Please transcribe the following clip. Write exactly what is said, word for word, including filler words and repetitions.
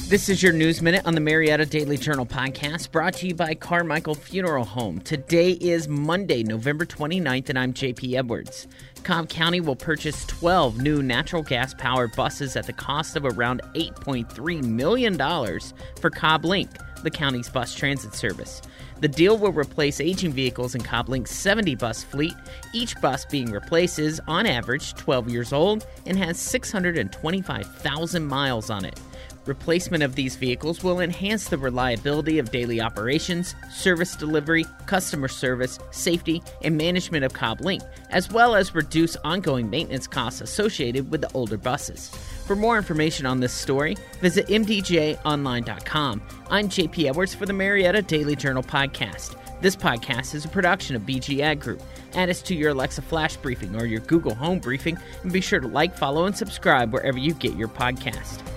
This is your News Minute on the Marietta Daily Journal podcast, brought to you by Carmichael Funeral Home. Today is Monday, November twenty-ninth, and I'm J P Edwards. Cobb County will purchase twelve new natural gas-powered buses at the cost of around eight point three million dollars for Cobb Link, the county's bus transit service. The deal will replace aging vehicles in Cobb Link's seventy bus fleet. Each bus being replaced is, on average, twelve years old and has six hundred twenty-five thousand miles on it. Replacement of these vehicles will enhance the reliability of daily operations, service delivery, customer service, safety, and management of Cobb Link, as well as reduce ongoing maintenance costs associated with the older buses. For more information on this story, visit m d j online dot com. I'm J P Edwards for the Marietta Daily Journal podcast. This podcast is a production of B G Ag Group. Add us to your Alexa Flash Briefing or your Google Home Briefing, and be sure to like, follow, and subscribe wherever you get your podcast.